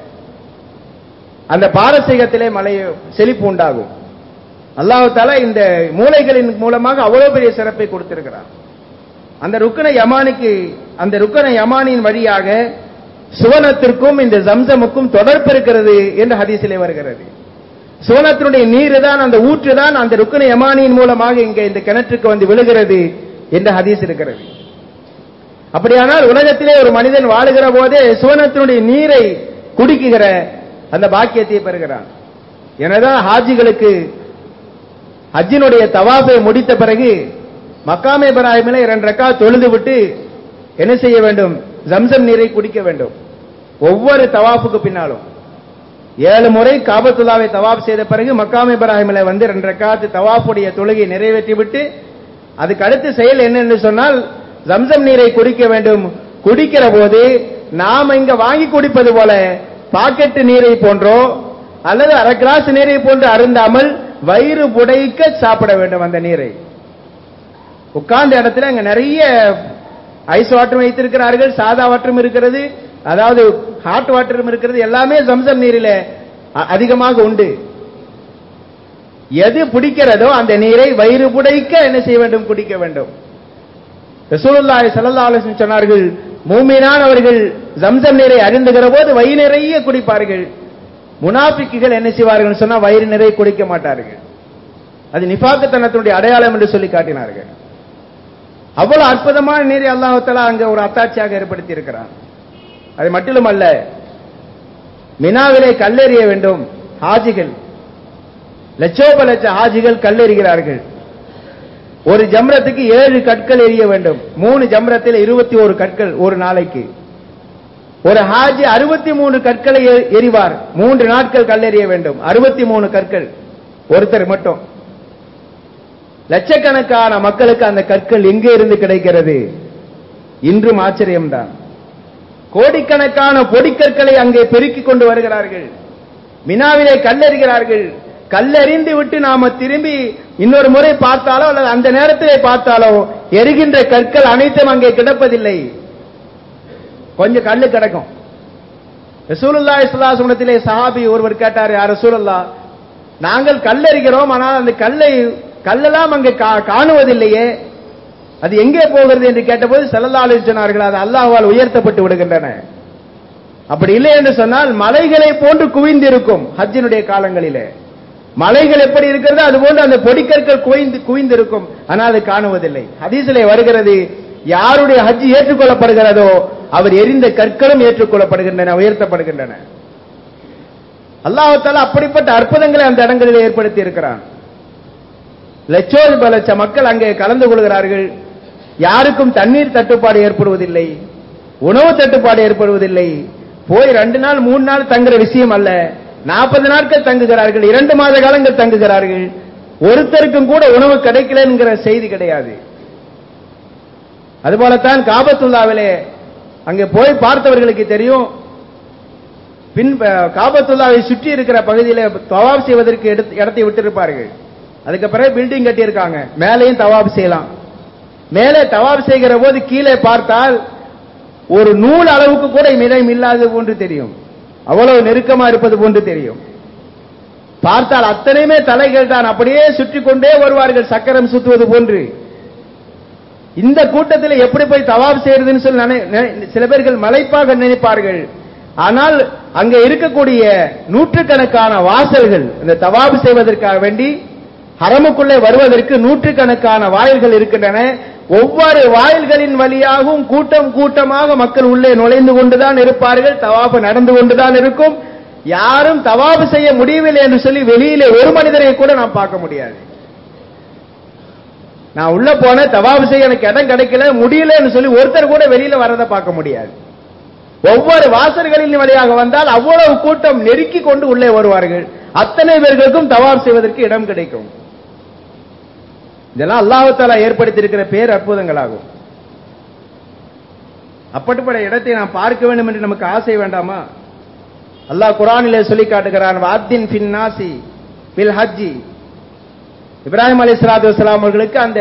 அந்த பாரசீகத்திலே மழை செழிப்பு உண்டாகும். அல்லாஹ் தஆலா இந்த மூலைகளின் மூலமாக அவ்வளவு பெரிய சிறப்பை கொடுத்திருக்கிறார். அந்த ருக்ன யமானிக்கு, அந்த ருக்ன யமானியின் வழியாக சுவனத்திற்கும் இந்த ஜம்சமுக்கும் தொடர்பு இருக்கிறது என்று ஹதீஸிலே வருகிறது. சுவனத்தினுடைய நீர் தான், அந்த ஊற்று தான் அந்த ருக்ன யமானியின் மூலமாக இங்கே இந்த கிணற்றுக்கு வந்து விழுகிறது என்ற ஹதீஸ் இருக்கிறது. அப்படியானால் உலகத்திலே ஒரு மனிதன் வாழுகிற போதே சுவனத்தினுடைய நீரை குடிக்குகிற அந்த பாக்கியத்தை பெறுகிறான். எனதான் ஹாஜிகளுக்கு ஹஜ்ஜினுடைய தவாஃபை முடித்த பிறகு மக்காமே இப்ராஹிமிலே 2 ரக்காத் தொழுது விட்டு என்ன செய்ய வேண்டும்? ஜம்சம் நீரை குடிக்க வேண்டும். ஒவ்வொரு தவாஃபுக்கு பின்னாலும் 7 முறை காபத்துல்லாவை தவாப் செய்த பிறகு மக்காமே இப்ராஹிமிலே வந்து 2 ரக்காத் தவாஃபுடைய தொழுகை நிறைவேற்றி விட்டு அதுக்கு அடுத்த செயல் என்னன்னு சொன்னால் ஜம்சம் நீரை குடிக்க வேண்டும். குடிக்கிற போது நாம் இங்க வாங்கி குடிப்பது போல பாக்கெட் நீரை போன்றோ அல்லது அரை கிளாஸ் நீரை போன்று அருந்தாமல் வயிறு புடைக்க சாப்பிட வேண்டும். அந்த நீரை உட்கார்ந்த இடத்துல அங்க நிறைய ஐஸ் வாட்டரும் வைத்திருக்கிறார்கள், சாதா வாட்டரும் இருக்கிறது, அதாவது ஹாட் வாட்டரும் இருக்கிறது. எல்லாமே ஜம்சம் நீரில அதிகமாக உண்டு. எது பிடிக்கிறதோ அந்த நீரை வயிறு புடைக்க என்ன செய்ய வேண்டும்? குடிக்க வேண்டும். ரசூலுல்லாஹி ஸல்லல்லாஹு அலைஹி வஸல்லம் சொன்னார்கள், மூமினானவர்கள் ஜம்சம் நீரை அருந்துகிற போது வயிறு நிறைய குடிப்பார்கள். முனாஃபிக்குகள் என்ன செய்வார்கள் சொன்னா வயிறு நிறைய குடிக்க மாட்டார்கள். அது நிஃபாக்கத்தனத்தினுடைய அடையாளம் என்று சொல்லி காட்டினார்கள். அவ்வளவு அற்புதமான நீரை அல்லாஹ் தஆலா அங்க ஒரு அத்தாட்சியாக ஏற்படுத்தி இருக்கிறான். அது மட்டுமல்ல, மினாவிலே கல்லெறிய வேண்டும் ஹாஜிகள். லட்சோப லட்ச ஹாஜிகள் கல்லெறிகிறார்கள். ஒரு ஜம்ரத்துக்கு 7 கற்கள் எறிய வேண்டும். 3 ஜம்ரத்தில் 21 கற்கள் ஒரு நாளைக்கு. ஒரு ஹாஜி 63 கற்களை எறிவார். 3 நாட்கள் கல்லெறிய வேண்டும். 63 கற்கள் ஒருத்தர் மட்டும். லட்சக்கணக்கான மக்களுக்கு அந்த கற்கள் எங்கே இருந்து கிடைக்கிறது? இன்றும் ஆச்சரியம்தான். கோடிக்கணக்கான பொடிக்கற்களை அங்கே பெருக்கிக் கொண்டு வருகிறார்கள். மினாவிலே கல்லெறிகிறார்கள். கல்லெறிந்து விட்டு நாம திரும்பி இன்னொரு முறை பார்த்தாலோ அல்லது அந்த நேரத்திலே பார்த்தாலோ எரிகின்ற கற்கள் அனைத்தும் அங்கே கிடப்பதில்லை. கொஞ்சம் கல்லு கிடக்கும். ரசூலுல்லாஹி ஸல்லல்லாஹு அலைஹி வஸல்லம் சஹாபி ஒருவர் கேட்டார், யா ரசூலல்லாஹ், நாங்கள் கல்லெறிகிறோம், ஆனால் அந்த கல்லெல்லாம் அங்கே காணுவதில்லையே, அது எங்கே போகிறது என்று கேட்டபோது ஸல்லல்லாஹு அலைஹி வஸல்லம் சொன்னார்கள், அது அல்லாஹ்வால் உயர்த்தப்பட்டு விடுகின்றன. அப்படி இல்லை என்று சொன்னால் மலைகளை போன்று குவிந்திருக்கும். ஹஜ்ஜினுடைய காலங்களிலே மலைகள் எப்படி இருக்கிறதோ அதுபோன்று அந்த பொடிக்கற்கள் குவிந்திருக்கும், ஆனால் அது காணுவதில்லை. ஹதீஸிலே வருகிறது, யாருடைய ஹஜ் ஏற்றுக்கொள்ளப்படுகிறதோ அவர் எரிந்த கற்களும் ஏற்றுக்கொள்ளப்படுகின்றன, உயர்த்தப்படுகின்றன. அல்லாஹ் தஆலா அப்படிப்பட்ட அற்புதங்களை அந்த இடங்களில் ஏற்படுத்தி இருக்கிறான். லட்சோப லட்ச மக்கள் அங்கே கலந்து கொள்கிறார்கள். யாருக்கும் தண்ணீர் தட்டுப்பாடு ஏற்படுவதில்லை, உணவு தட்டுப்பாடு ஏற்படுவதில்லை. போய் 2 நாள் 3 நாள் தங்குற விஷயம் அல்ல, 40 நாட்கள் தங்குகிறார்கள், 2 மாத காலங்கள் தங்குகிறார்கள். ஒருத்தருக்கும் கூட உணவு கிடைக்கல என்கிற செய்தி கிடையாது. அதுபோலத்தான் காபத்துல்லாவிலே அங்கே போய் பார்த்தவர்களுக்கு தெரியும். பின் காபத்துல்லாவை சுற்றி இருக்கிற பகுதியில் தவாப் செய்வதற்கு இடத்தை விட்டிருப்பார்கள். அதுக்கு பிறகு பில்டிங் கட்டி இருக்காங்க, மேலேயும் தவாப் செய்யலாம். மேலே தவாப் செய்கிற போது கீழே பார்த்தால் ஒரு நூல் அளவுக்கு கூட மிதம் இல்லாதது போன்று தெரியும், அவ்வளவு நெருக்கமா இருப்பது போன்று தெரியும். பார்த்தால் அத்தனையுமே தலைகள் தான், அப்படியே சுற்றி கொண்டே வருவார்கள், சக்கரம் சுற்றுவது போன்று. இந்த கூட்டத்தில் எப்படி போய் தவாப் செய்யறதுன்னு சொல்லி சில பேர்கள் மலைப்பாக நினைப்பார்கள். ஆனால் அங்க இருக்கக்கூடிய நூற்றுக்கணக்கான வாசல்கள், இந்த தவாப் செய்வதற்காக வேண்டி ஹரமுக்குள்ளே வருவதற்கு நூற்றுக்கணக்கான வாயில்கள் இருக்கின்றன. ஒவ்வொரு வாயில்களின் வழியாகவும் கூட்டம் கூட்டமாக மக்கள் உள்ளே நுழைந்து கொண்டுதான் இருப்பார்கள், தவாப் நடந்து கொண்டுதான் இருக்கும். யாரும் தவாப் செய்ய முடியவில்லை என்று சொல்லி வெளியிலே ஒரு மனிதரை கூட நாம் பார்க்க முடியாது. நான் உள்ள போன தவாப் செய்ய எனக்கு இடம் கிடைக்கல, முடியலன்னு சொல்லி ஒருத்தர் கூட வெளியில வரதை பார்க்க முடியாது. ஒவ்வொரு வாசல்களின் வழியாக வந்தால் அவ்வளவு கூட்டம் நெருக்கி கொண்டு உள்ளே வருவார்கள். அத்தனை பேர்களுக்கும் தவாப் செய்வதற்கு இடம் கிடைக்கும். இதெல்லாம் அல்லாஹ் தஆலா ஏற்படுத்தி இருக்கிற பேர் அற்புதங்களாகும். அப்படிப்பட்ட இடத்தை நாம் பார்க்க வேண்டும் என்று நமக்கு ஆசை வேண்டாமா? அல்லாஹ் குர்ஆனிலே சொல்லி காட்டுகிறான், வஅத்தின் ஃபின்னாசி பில் ஹஜ்ஜி. இப்ராஹிம் அலைஹிஸ்ஸலாத்து வஸ்ஸலாம் அவர்களுக்கு அந்த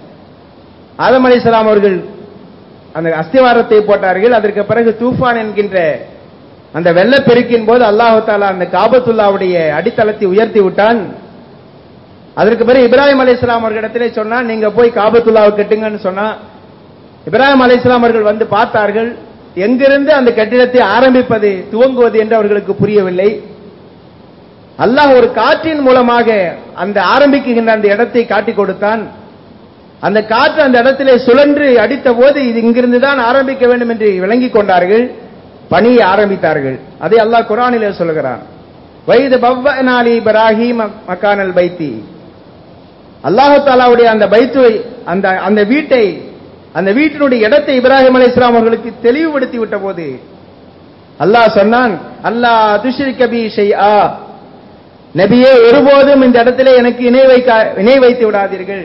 ஆதம் அலைஹிஸ்ஸலாம் அவர்கள் அந்த அஸ்திவாரத்தை போட்டார்கள். அதற்கு பிறகு தூஃபான் என்கின்ற அந்த வெள்ளப்பெருக்கின் போது அல்லாஹ் தஆலா அந்த காபத்துல்லாவுடைய அடித்தளத்தை உயர்த்தி விட்டான். அதற்கு பிறகு இப்ராஹிம் அலைஹிஸ்ஸலாம் அவர்களிடத்திலே சொன்னான், நீங்க போய் காபத்துல்லாவை கட்டுங்கன்னு சொன்னா, இப்ராஹிம் அலைஹிஸ்ஸலாம் அவர்கள் வந்து பார்த்தார்கள். எங்கிருந்து அந்த கட்டிடத்தை ஆரம்பிப்பது, துவங்குவது என்று அவர்களுக்கு புரியவில்லை. அல்லாஹ் ஒரு காற்றின் மூலமாக அந்த ஆரம்பிக்கின்ற அந்த இடத்தை காட்டி கொடுத்தான். அந்த காற்று அந்த இடத்திலே சுழன்று அடித்த போது இது இங்கிருந்து தான் ஆரம்பிக்க வேண்டும் என்று விளங்கிக் கொண்டார்கள். பணியை ஆரம்பித்தார்கள். அதை அல்லாஹ் குர்ஆனிலே சொல்கிறான், வைது பவ்வனா லி இப்ராஹீம் மக்கானல் பைத்தி. அல்லாஹ் தஆலாவுடைய அந்த பைத்துவை, அந்த வீட்டை, அந்த வீட்டினுடைய இடத்தை இப்ராஹிம் அலைஹிஸ்ஸலாம் அவர்களுக்கு தெளிவுபடுத்தி விட்ட போது அல்லாஹ் சொன்னான், அல்லாஹ் துஷ்ரிக பி ஷைஆ, நபியே ஒருபோதும் இந்த இடத்திலே எனக்கு இணை வைத்து விடாதீர்கள்.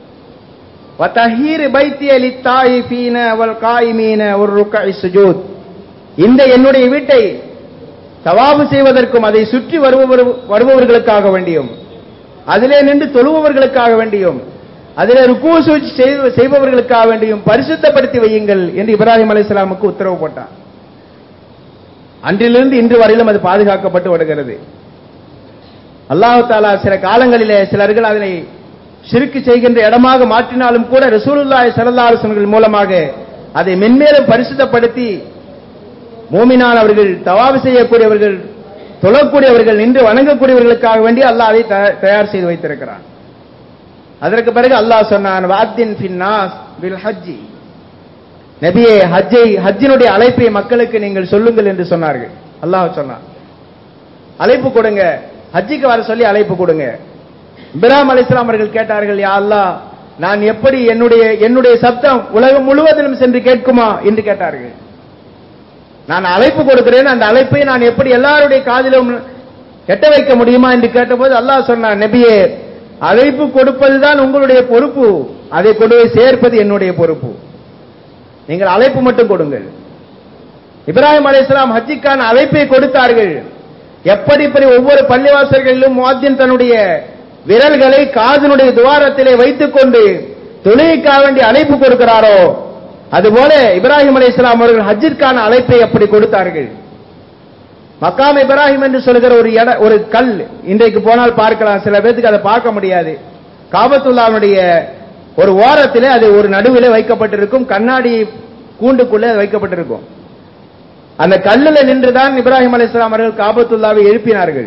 வதஹீர் பைத்திய லித்தாயிஃபீன வல் காயிமீன வர்ருக்இ சுஜூத். இந்த என்னுடைய வீட்டை தவாபு செய்வதற்கும் அதை சுற்றி வருபவர்களுக்காக வேண்டியும், அதிலே நின்று தொழுபவர்களுக்காக வேண்டியும், அதிலே ருக்கூ சுஜூத் செய்பவர்களுக்காக வேண்டியும் பரிசுத்தப்படுத்தி வையுங்கள் என்று இப்ராஹிம் அலைஹிஸ்ஸலாமுக்கு உத்தரவு போட்டார். அன்றிலிருந்து இன்று வரையிலும் அது பாதுகாக்கப்பட்டு வருகிறது. அல்லாஹ் தஆலா சில காலங்களிலே சிலர்கள் அதனை ஷிர்க் செய்கின்ற இடமாக மாற்றினாலும் கூட ரசூலுல்லாஹி ஸல்லல்லாஹு அலைஹி வஸல்லம் மூலமாக அதை மென்மேலும் பரிசுத்தப்படுத்தி மூமினானவர்கள், தவாப் செய்யக்கூடியவர்கள், தொழக்கூடியவர்கள், நின்று வணங்கக்கூடியவர்களுக்காக வேண்டி அல்லாஹ் அதை தயார் செய்து வைத்திருக்கிறான். அதற்கு பிறகு அல்லாஹ் சொன்னான், வஅத்தின் ஃபின்னாஸ் பில் ஹஜ்ஜி. நபியே ஹஜ்ஜினுடைய அழைப்பை மக்களுக்கு நீங்கள் சொல்லுங்கள் என்று சொன்னார்கள். அல்லாஹ் சொன்னான், அழைப்பு கொடுங்க, ஹஜ்ஜிக்கு வர சொல்லி அழைப்பு கொடுங்க. இப்ராஹிம் அலைஹிஸ்ஸலாம் அவர்கள் கேட்டார்கள், யா அல்லாஹ், நான் எப்படி என்னுடைய சப்தம் உலகம் முழுவதிலும் சென்று கேட்குமா என்று கேட்டார்கள். நான் அழைப்பு கொடுக்கிறேன், அந்த அழைப்பை நான் எப்படி எல்லாருடைய காதிலும் எட்ட வைக்க முடியுமா என்று கேட்டபோது அல்லாஹ் சொன்னான், நபியே, அழைப்பு கொடுப்பதுதான் உங்களுடைய பொறுப்பு, அதை கொண்டு சேர்ப்பது என்னுடைய பொறுப்பு. நீங்கள் அழைப்பு மட்டும் கொடுங்கள். இப்ராஹிம் அலைஹிஸ்ஸலாம் ஹஜ்ஜிக்கான அழைப்பை கொடுத்தார்கள். எப்படி ஒவ்வொரு பள்ளிவாசல்களிலும் முஅத்தின் தன்னுடைய விரல்களை காதினுடைய துவாரத்திலே வைத்துக் கொண்டு தொழுகைக்காக வேண்டி அழைப்பு கொடுக்கிறாரோ, அதுபோல இப்ராஹிம் அலைஹிஸ்ஸலாம் அவர்கள் ஹஜ்ஜிற்கான அழைப்பை அப்படி கொடுத்தார்கள். மக்காம் இப்ராஹிம் என்று சொல்கிற ஒரு கல் இன்றைக்கு போனால் பார்க்கலாம், சில பேருக்கு அதை பார்க்க முடியாது. காபத்துல்லாவுடைய ஒரு ஓரத்திலே அது ஒரு நடுவிலே வைக்கப்பட்டிருக்கும், கண்ணாடி கூண்டுக்குள்ளே வைக்கப்பட்டிருக்கும். அந்த கல்லில் நின்றுதான் இப்ராஹிம் அலைஹிஸ்ஸலாம் அவர்கள் காபத்துல்லாவை எழுப்பினார்கள்.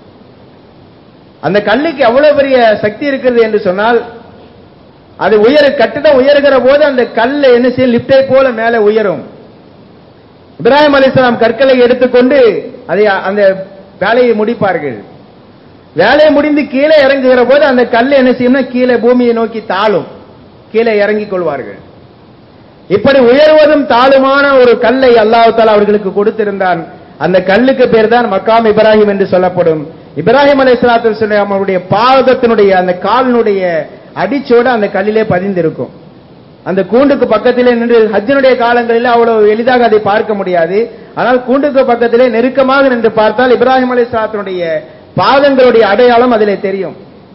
அந்த கல்லுக்கு எவ்வளவு பெரிய சக்தி இருக்கிறது என்று சொன்னால், அது கட்டிடம் உயர்கிற போது அந்த கல்லை என்ன செய்யும், லிப்டை போல மேலே உயரும். இப்ராஹிம் அலைஹிஸ்ஸலாம் கற்களை எடுத்துக்கொண்டு அதை அந்த வேலையை முடிப்பார்கள். வேலையை முடிந்து கீழே இறங்குகிற போது அந்த கல் என்ன செய்யும்னா கீழே பூமியை நோக்கி தாழும், கீழே இறங்கிக் கொள்வார்கள். இப்படி உயர்வதும் தாழுமான ஒரு கல்லை அல்லாஹ் தஆலா அவர்களுக்கு கொடுத்திருந்தான். அந்த கல்லுக்கு பேர் தான் மக்காம் இப்ராஹிம் என்று சொல்லப்படும். இப்ராஹிம் அலைஹிஸ்ஸலாத்து வஸ்ஸலாம் அவருடைய பாதத்தினுடைய அந்த காலினுடைய அடிச்சோடு அந்த கல்லிலே பதிந்திருக்கும். அந்த கூண்டுக்கு பக்கத்திலே நின்று ஹஜ்ஜினுடைய காலங்களில் அவ்வளவு எளிதாக அதை பார்க்க முடியாது. ஆனால் கூண்டுக்கு பக்கத்திலே நெருக்கமாக நின்று பார்த்தால் இப்ராஹிம் அலைஹிஸ்ஸலாத்துடைய பாதங்களுடைய அடையாளம் அதிலே தெரியும்.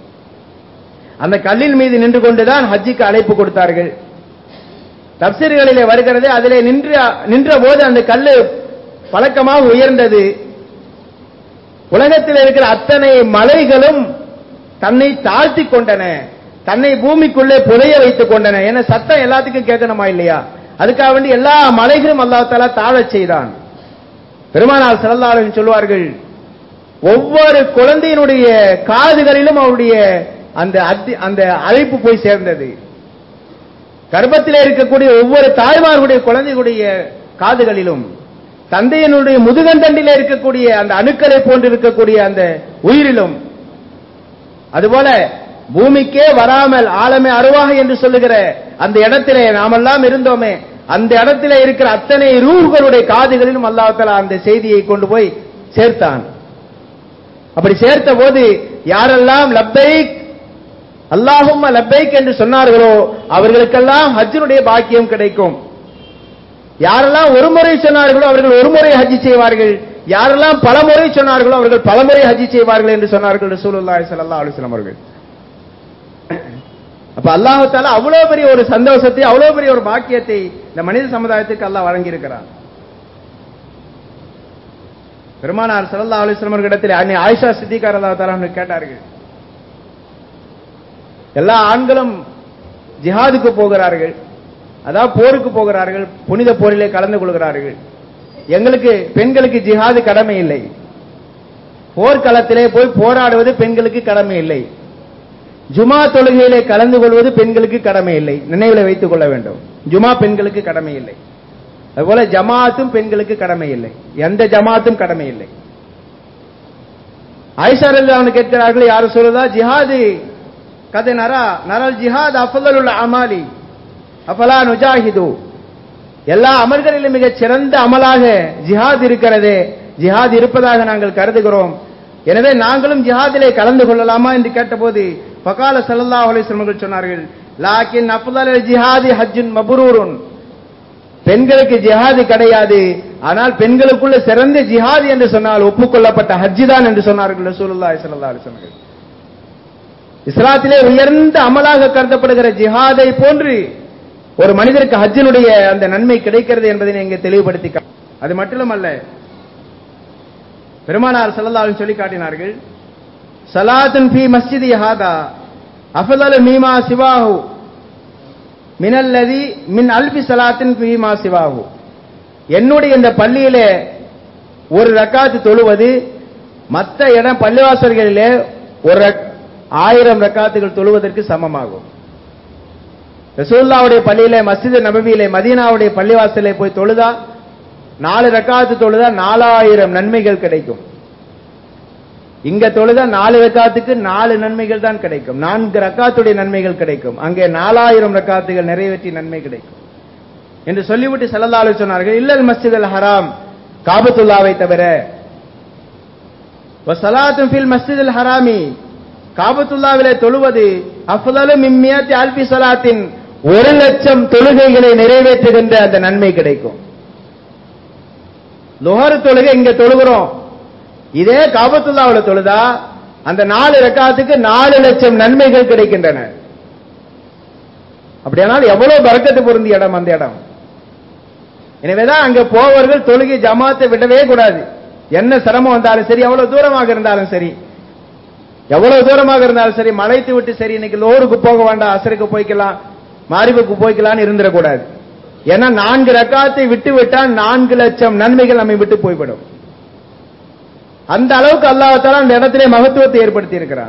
அந்த கல்லின் மீது நின்று கொண்டுதான் ஹஜ்ஜிக்கு அழைப்பு கொடுத்தார்கள். தப்சீர்களிலே வருகிறது, அதிலே நின்ற போது அந்த கல்லு பழக்கமாக உயர்ந்தது. உலகத்தில் இருக்கிற அத்தனை மலைகளும் தன்னை தாழ்த்தி கொண்டன, தன்னை பூமிக்குள்ளே புதைய வைத்துக் கொண்டன. என சத்தம் எல்லாத்துக்கும் கேட்கணுமா இல்லையா? அதுக்காக வேண்டி எல்லா மலைகளும் அல்லாஹ் தஆலா தாழச் செய்தான். பெருமானார் ஸல்லல்லாஹு அலைஹி வஸல்லம் சொல்வார்கள், ஒவ்வொரு குழந்தையினுடைய காதுகளிலும் அவருடைய அந்த அழைப்பு போய் சேர்ந்தது. கர்ப்பத்திலே இருக்கக்கூடிய ஒவ்வொரு தாய்மார்களுடைய குழந்தைகளுடைய காதுகளிலும், தந்தையினுடைய முதுகந்தண்டிலே இருக்கக்கூடிய அந்த அணுக்களை போன்று இருக்கக்கூடிய அந்த உயிரிலும், அதுபோல பூமிக்கே வராமல் ஆலமே அருவாக என்று சொல்லுகிற அந்த இடத்திலே நாமெல்லாம் இருந்தோமே, அந்த இடத்திலே இருக்கிற அத்தனை ரூஹ்களுடைய காதுகளிலும் அல்லாஹ் தஆலா அந்த செய்தியை கொண்டு போய் சேர்த்தான். அப்படி சேர்த்த போது யாரெல்லாம் லப்பைக் அல்லாஹும்ம லப்பைக் என்று சொன்னார்களோ அவர்களுக்கெல்லாம் ஹஜ்ஜினுடைய பாக்கியம் கிடைக்கும். யாரெல்லாம் ஒரு முறை சொன்னார்களோ அவர்கள் ஒரு முறை ஹஜ் செய்வார்கள், யாரெல்லாம் பல முறை சொன்னார்களோ அவர்கள் பல முறை ஹஜ் செய்வார்கள் என்று சொன்னார்கள் ரசூலுல்லாஹி ஸல்லல்லாஹு அலைஹி வஸல்லம் அவர்கள். அப்ப அல்லாஹ் தஆலா அவ்வளவு பெரிய ஒரு சந்தோஷத்தை, அவ்வளவு பெரிய ஒரு பாக்கியத்தை இந்த மனித சமுதாயத்துக்கு அல்லாஹ் வழங்கி இருக்கிறான். பெருமானார் ஸல்லல்லாஹு அலைஹி வஸல்லம் அவர்களிடத்தில் அன்னை ஆயிஷா சித்திகா ரலியல்லாஹு தஆலா அவர்கள் கேட்டார்கள், எல்லா ஆண்களும் ஜிஹாதுக்கு போகிறார்கள், அதாவது போருக்கு போகிறார்கள், புனித போரிலே கலந்து கொள்கிறார்கள், எங்களுக்கு பெண்களுக்கு ஜிஹாது கடமை இல்லை, போர்க்களத்திலே போய் போராடுவது பெண்களுக்கு கடமை இல்லை, ஜுமா தொழுகையிலே கலந்து கொள்வது பெண்களுக்கு கடமை இல்லை. நினைவில் வைத்துக் கொள்ள வேண்டும், ஜுமா பெண்களுக்கு கடமை இல்லை. அதுபோல ஜமாத்தும் பெண்களுக்கு கடமை இல்லை, எந்த ஜமாத்தும் கடமை இல்லை. ஆயிஷா ரலியல்லாஹு அன்ஹா கேட்கிறார்கள், யார் சொல்லுதா ஜிஹாது கதை நரல் ஜிஹாத் அஃதலுல் அமாலி அஃபலா நுஜாஹிது, எல்லா அமல்களிலும் மிகச் சிறந்த அமலாக ஜிஹாத் இருக்கிறதே, ஜிஹாத் இருப்பதாக நாங்கள் கருதுகிறோம், எனவே நாங்களும் ஜிஹாதிலே கலந்து கொள்ளலாமா என்று கேட்டபோது ஃபகால ஸல்லல்லாஹு அலைஹி வஸல்லம் சொன்னார்கள், லாக்கின் அஃதலுல் ஜிஹாதி ஹஜ்ஜுன் மப்ரூருன், பெண்களுக்கு ஜிஹாது கிடையாது, ஆனால் பெண்களுக்குள்ள சிறந்த ஜிஹாத் என்று சொன்னால் ஒப்புக்கொள்ளப்பட்ட ஹஜ் தான் என்று சொன்னார்கள் ரசூலுல்லாஹி ஸல்லல்லாஹு அலைஹி வஸல்லம். இஸ்லாத்திலே உயர்ந்த அமலாக கருதப்படுகிற ஜிஹாதை போன்று ஒரு மனிதருக்கு ஹஜ்ஜினுடைய அந்த நன்மை கிடைக்கிறது என்பதை இங்கே தெளிவுபடுத்தி, அது மட்டுமல்ல பெருமானார் ஸல்லல்லாஹு அலைஹி சொல்லி காட்டினார்கள், ஸலாத்துன் ஃபீ மஸ்ஜிதி ஹாதா அஃதலு மீமா சிவாஹு மினல்லதி மின் அல்ஃபி ஸலாத்தின் ஃபீ மா சிவாஹு, என்னுடைய இந்த பள்ளியிலே ஒரு ரக்காத் தொழுவது மற்ற இடம் பள்ளிவாசல்களிலே ஒரு 1000 ரக்காத்துகள் தொழுவதற்கு சமமாகும். ரசூலுல்லாஹ்வுடைய பள்ளியிலே, மஸ்ஜித் நபவியிலே, மதீனாவுடைய பள்ளிவாசலே போய் தொழுதா 4 ரக்காத்து தொழுதா 4000 நன்மைகள் கிடைக்கும். இங்க தொழுதா 4 ரக்காத்துக்கு 4 நன்மைகள் தான் கிடைக்கும், 4 ரக்காத்துடைய நன்மைகள் கிடைக்கும், அங்கே 4000 ரக்காத்துகள் நிறைவேற்றி நன்மை கிடைக்கும் என்று சொல்லிவிட்டு ஸல்லல்லாஹு அலைஹி சொன்னார்கள், இல்லல் மஸ்ஜிதுல் ஹராம், காபத்துல்லாவை தவிர, வ ஸலாத்துன் ஃபில் மஸ்ஜிதுல் ஹராமி, காபத்துல்லாவிலே தொழுவது அஃதலு மின் மியத்தி அல்ஃபி ஸலாத்தின், 1,00,000 தொழுகைகளை நிறைவேற்றுகின்ற அந்த நன்மை கிடைக்கும். லுஹர் தொழுகை இங்க தொழுகிறோம், இதே காபத்துல்லாவில் தொழுதா அந்த 4 ரக்காத்துக்கு 4,00,000 நன்மைகள் கிடைக்கின்றன. அப்படியானால் எவ்வளவு பரக்கத்து பொருந்திய இடம் அந்த இடம். எனவேதான் அங்க போவர்கள் தொழுகை ஜமாத்தை விடவே கூடாது, என்ன சிரமம் வந்தாலும் சரி, எவ்வளவு தூரமாக இருந்தாலும் சரி, எவ்வளவு தூரமாக இருந்தாலும் சரி, மலைத்து விட்டு சரி இன்னைக்கு லோருக்கு போக வேண்டாம், அசருக்கு போய்க்கலாம், மாரிபுக்கு போய்க்கலான்னு இருந்துடக்கூடாது. ஏன்னா 4 ரக்காத்தை விட்டு விட்டால் 4,00,000 நன்மைகள் நம்மை விட்டு போய்விடும். அந்த அளவுக்கு அல்லாஹ் தஆலா அந்த இடத்திலே மகத்துவத்தை ஏற்படுத்தி இருக்கிறான்.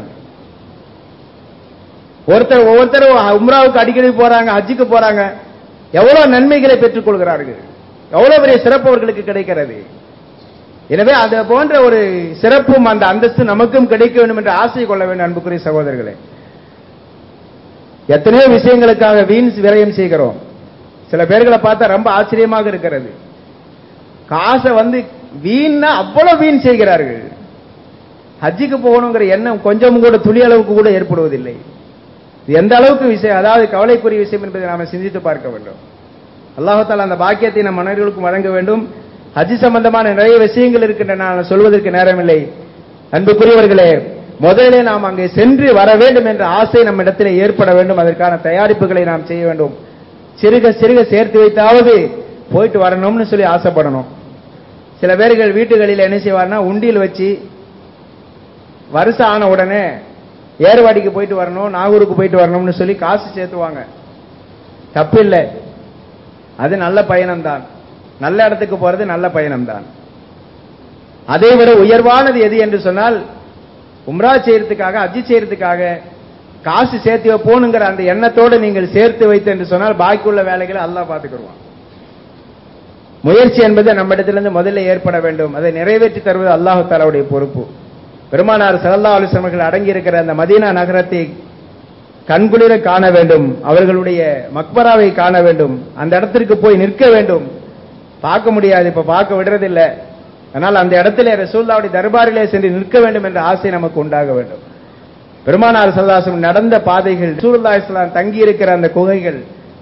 ஒவ்வொருத்தர் உம்ராவுக்கு அடிக்கடி போறாங்க, ஹஜ்ஜுக்கு போறாங்க, எவ்வளவு நன்மைகளை பெற்றுக் கொள்கிறார்கள், எவ்வளவு பெரிய சிறப்பு அவர்களுக்கு கிடைக்கிறது. எனவே அது போன்ற ஒரு சிறப்பும் அந்த அந்தஸ்து நமக்கும் கிடைக்க வேண்டும் என்று ஆசை கொள்ள வேண்டும். அன்புக்குரிய சகோதரர்களே, எத்தனையோ விஷயங்களுக்காக வீண் விரயம் செய்கிறோம். சில பேர்களை பார்த்தா ரொம்ப ஆச்சரியமாக இருக்கிறது, காசை வீணா அவ்வளவு வீண் செய்கிறார்கள், ஹஜ்ஜுக்கு போகணுங்கிற எண்ணம் கொஞ்சம் கூட துளி அளவுக்கு கூட ஏற்படுவதில்லை. எந்த அளவுக்கு விஷயம், அதாவது கவலைக்குரிய விஷயம் என்பதை நாம் சிந்தித்து பார்க்க வேண்டும். அல்லாஹ் தஆலா அந்த பாக்கியத்தை நம் மனிதர்களுக்கும் வழங்க வேண்டும். ஹஜ் சம்பந்தமான நிறைய விஷயங்கள் இருக்கின்றன, நான் சொல்வதற்கு நேரமில்லை. அன்புக்குரியவர்களே, முதலிலே நாம் அங்கே சென்று வர வேண்டும் என்ற ஆசை நம்ம இடத்திலே ஏற்பட வேண்டும். அதற்கான தயாரிப்புகளை நாம் செய்ய வேண்டும். சிறுக சிறுக சேர்த்து வைத்தாவது போயிட்டு வரணும்னு சொல்லி ஆசைப்படணும். சில பேர்கள் வீட்டுகளில் என்ன செய்வார்னா, உண்டியில் வச்சு வருஷம் ஆன உடனே ஏர்வாடிக்கு போயிட்டு வரணும், நாகூருக்கு போயிட்டு வரணும்னு சொல்லி காசு சேர்த்துவாங்க. தப்பில்லை, அது நல்ல பயணம்தான், நல்ல இடத்துக்கு போறது நல்ல பயணம்தான். அதை விட உயர்வானது எது என்று சொன்னால், உம்ரா செய்யறதுக்காக, ஹஜ் செய்யறதுக்காக காசு சேர்த்து போகணுங்கிற அந்த எண்ணத்தோடு நீங்கள் சேர்த்து வைத்து என்று சொன்னால் பாக்கியுள்ள வேலைகளை அல்லாஹ் பார்த்துக்கிடுவான். முயற்சி என்பது நம்ம இடத்திலிருந்து முதல்ல ஏற்பட வேண்டும். அதை நிறைவேற்றி தருவது அல்லாஹ் தஆலாவுடைய பொறுப்பு. பெருமானார் ஸல்லல்லாஹு அலைஹி வஸல்லம் அவர்கள் அடங்கி இருக்கிற அந்த மதீனா நகரத்தை கண்குளிர காண வேண்டும், அவர்களுடைய மக்பராவை காண வேண்டும், அந்த இடத்திற்கு போய் நிற்க வேண்டும். பார்க்க முடியாது, இப்ப பார்க்க விடுறதில்லை. ஆனால் அந்த இடத்திலே ரசூலுல்லாஹ்வுடைய தர்பாரிலே சென்று நிற்க வேண்டும் என்ற ஆசை நமக்கு உண்டாக வேண்டும். பெருமானார் ஸல்லல்லாஹு அலைஹி வஸல்லம் நடந்த பாதைகள், ரசூலுல்லாஹி ஸல்லல்லாஹு அலைஹி வஸல்லம் தங்கி இருக்கிற அந்த குகைகள்,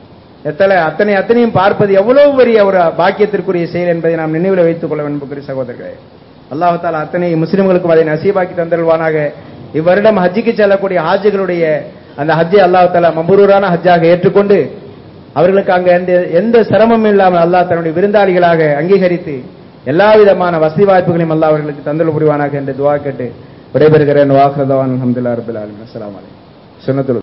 அத்தனையும் பார்ப்பது எவ்வளவு பெரிய ஒரு பாக்கியத்திற்குரிய செயல் என்பதை நாம் நினைவில் வைத்துக் கொள்ள வேண்டும் சகோதரர்களே. அல்லாஹ் தஆலா அத்தனை முஸ்லிம்களுக்கும் அதை நசீபாக்கி தந்தருள்வானாக. இவ்வருடம் ஹஜ்ஜுக்கு செல்லக்கூடிய ஹாஜிகளுடைய அந்த ஹஜ்ஜை அல்லாஹ் தஆலா மப்ரூரான ஹஜ்ஜாக ஏற்றுக்கொண்டு அவர்களுக்கு அங்க எந்த சிரமமும் இல்லாமல் அல்லாஹ் தன்னுடைய விருந்தாளிகளாக அங்கீகரித்து எல்லா விதமான வசதி வாய்ப்புகளையும் அல்லாஹ் அவர்களுக்கு தந்தல் புரிவானாக என்று துஆ கேட்டு விடைபெறுகிறேன். வாஹிரு தஅவானா அல்ஹம்துலில்லாஹி ரப்பில் ஆலமீன். அஸ்ஸலாமு அலைக்கும். சுன்னத்துல்